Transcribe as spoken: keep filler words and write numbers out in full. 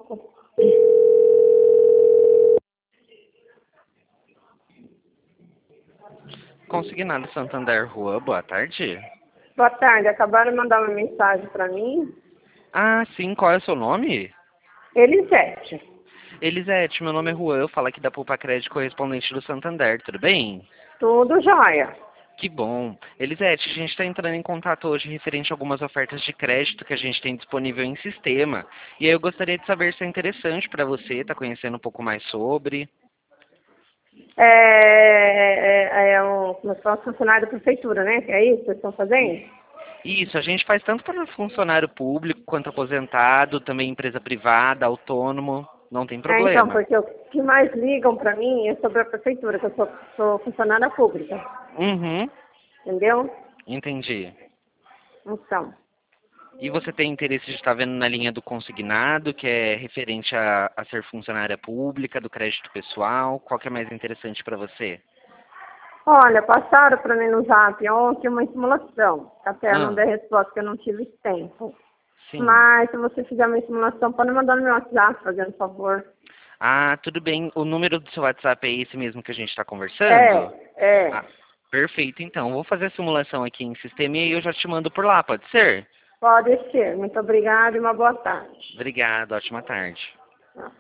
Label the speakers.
Speaker 1: Consignado Santander Rua, boa tarde.
Speaker 2: Boa tarde, acabaram de mandar uma mensagem para mim.
Speaker 1: Ah, sim, qual é o seu nome?
Speaker 2: Elisete.
Speaker 1: Elisete, meu nome é Juan, eu falo aqui da Poupa Crédito correspondente do Santander, tudo bem?
Speaker 2: Tudo jóia.
Speaker 1: Que bom. Elisete, a gente está entrando em contato hoje referente a algumas ofertas de crédito que a gente tem disponível em sistema. E aí eu gostaria de saber se é interessante para você, tá conhecendo um pouco mais sobre.
Speaker 2: É, é, é um, como se fosse funcionário da prefeitura, né? É isso que vocês estão fazendo?
Speaker 1: Isso, a gente faz tanto para funcionário público quanto aposentado, também empresa privada, autônomo, não tem
Speaker 2: É, então,
Speaker 1: problema.
Speaker 2: porque o que mais ligam para mim é sobre a prefeitura, que eu sou, sou funcionária pública.
Speaker 1: Uhum,
Speaker 2: Entendeu?
Speaker 1: entendi.
Speaker 2: Então.
Speaker 1: E você tem interesse de estar vendo na linha do consignado, que é referente a, a ser funcionária pública, do crédito pessoal? Qual que é mais interessante para você?
Speaker 2: Olha, passaram para mim no Zap ontem uma simulação. Até eu não
Speaker 1: Ah,
Speaker 2: dei resposta, porque eu não tive tempo.
Speaker 1: sim.
Speaker 2: Mas se você fizer uma simulação, pode mandar no meu WhatsApp, fazendo favor.
Speaker 1: Ah, tudo bem. O número do seu WhatsApp é esse mesmo que a gente está conversando?
Speaker 2: É, é.
Speaker 1: Ah, perfeito, então. Vou fazer a simulação aqui em sistema e aí eu já te mando por lá, pode ser?
Speaker 2: Pode ser. Muito obrigada e uma boa tarde.
Speaker 1: Obrigado, ótima tarde.